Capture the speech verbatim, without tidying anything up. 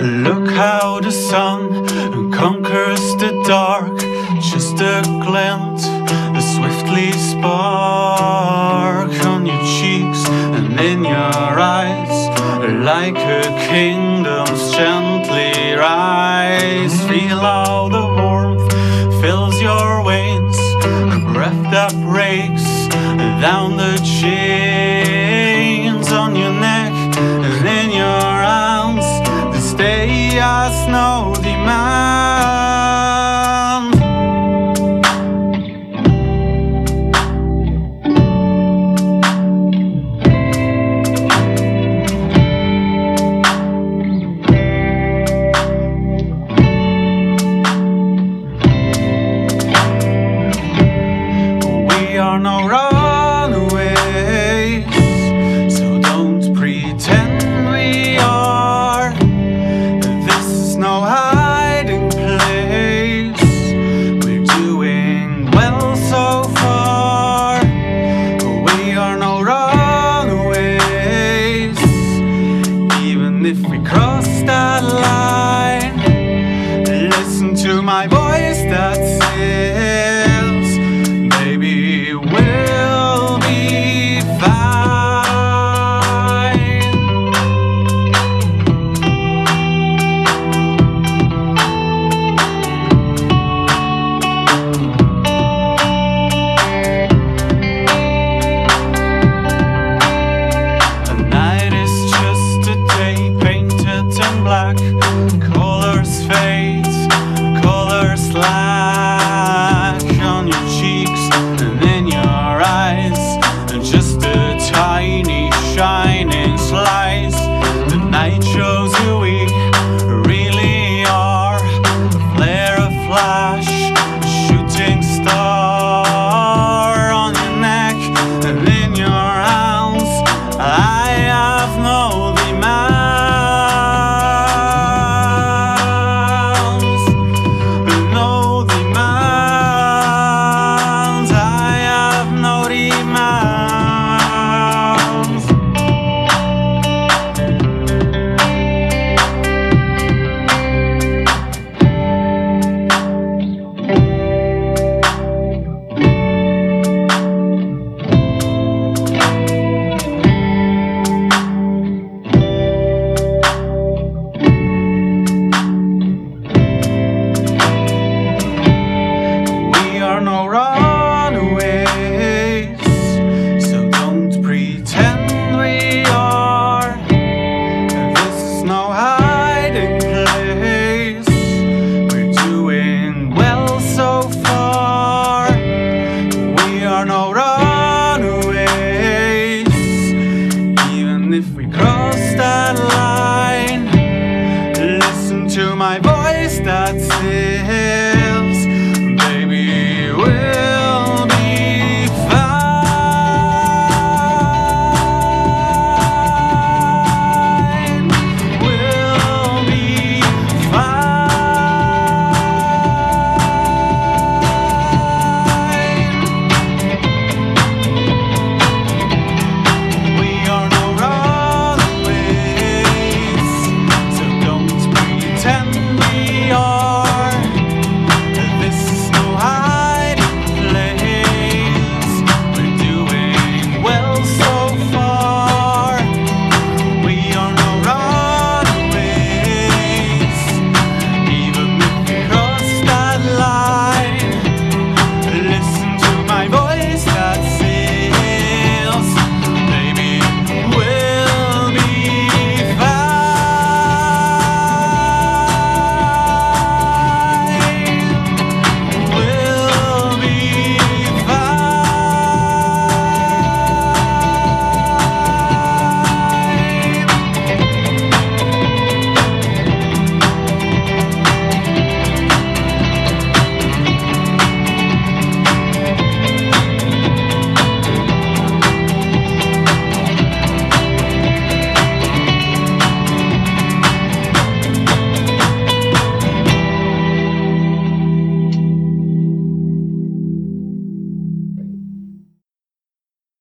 Look how the sun conquers the dark. Just a glint, a swiftly spark on your cheeks and in your eyes, like a kingdom's gently rise. Feel how the warmth fills your veins, a breath that breaks down the chains on your neck and in your arms. This day has no demand. We are no runaways, so don't pretend we are. This is no hiding place. We're doing well so far. We are no runaways, even if we cross that line. Listen to my voice that says, baby, we'll be fine. The night is just a day painted in black. Colors fade, colors lack on your cheeks and in your eyes, and just a tiny shining slice. The night shows who we really are, a flare, a flash, a shooting star on your neck and in your arms. I have no demands, no demands. I have no demands. We are no runaways, so don't pretend we are. This is no hiding place. We're doing well so far. We are no runaways, even if we cross that line. Listen to my voice that says,